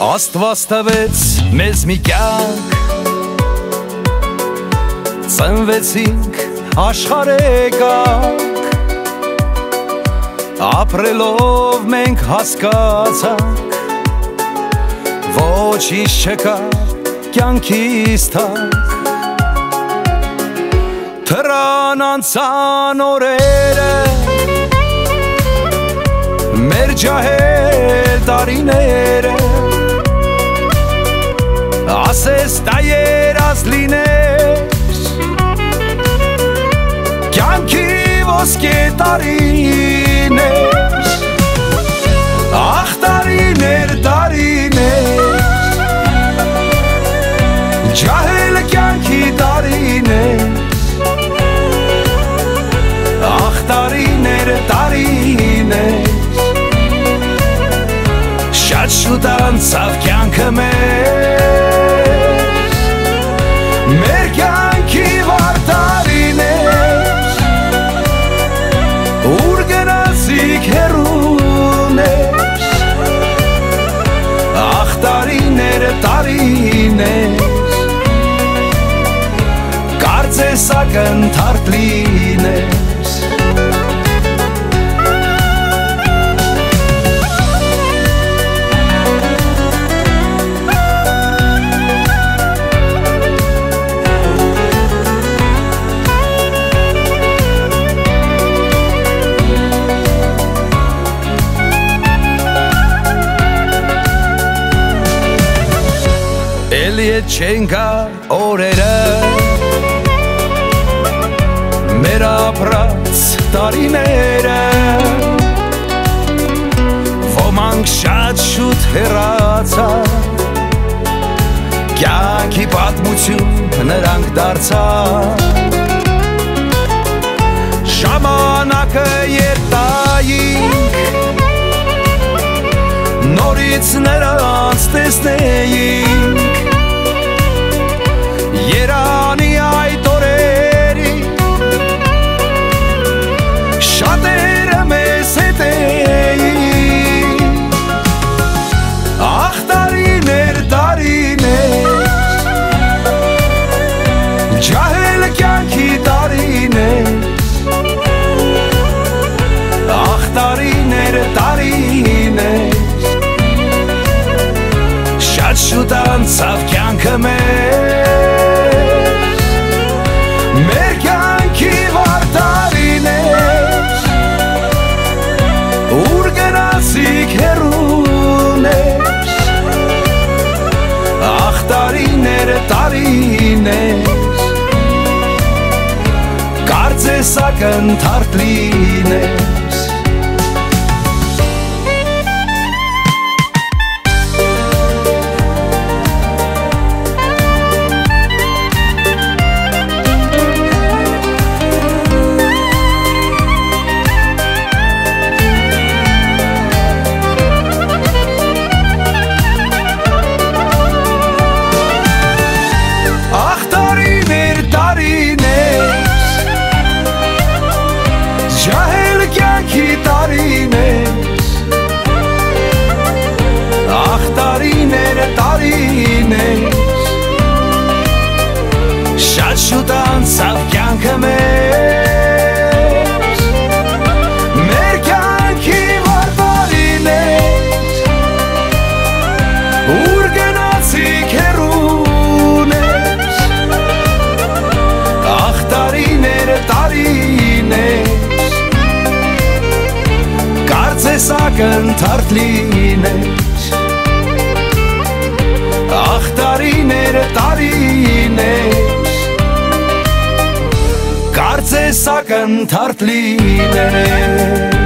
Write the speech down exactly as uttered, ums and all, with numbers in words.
Աստված տվեց մեզ մի կյանք, ծնվեցինք աշխարհ եկանք, ապրելով մենք հասկացանք, ոչինչ չկա կյանքից թանկ, թռան անցան օրերը, մեր ջահել տարիները, ասես դա երազ լիներ, կյանքի ոսկե տարիներ, ախ տարիներ, տարիներ, ջահել կյանքի տարիներ, ախ տարիներ, տարիներ, շատ շուտ անցավ կյանքը մեր, մեր կյանքի վար տարիներ, ուր գնացիք հեռուներ, ախ տարիներ, տարիներ, կարծես ակնթարթ լիներ, Էլիետ չեն գա օրերը, մեր ապրած տարիները, ոմանք շատ շուտ հեռացան, կյանքի պատմություն նրանք դարձան, ժամանակը երբ տայինք, նորից նրանց տեսնեինք, երանի այդ օրերի, շատերը մեզ հետ էին, ախ տարիներ, տարիներ, ջահել կյանքի տարիներ, ախ տարիներ, տարիներ, շատ շուտ անցավ կյանքը մեր, մեր կյանքի վար տարիներ, ուր գնացիք հեռուներ, ախ տարիներ, տարիներ, կարծես ակնթարթ լիներ, ջահել կյանքի տարիներ, ախ տարիներ, տարիներ, շատ շուտ անցավ կյանքը մեր, մեր կյանքի վար տարիներ, ուր գնացիք հեռուներ, ախ տարիներ, տարիներ, կարծես ակնթարթ լիներ, ախ տարիներ, տարիներ, կարծես ակնթարթ լիներ,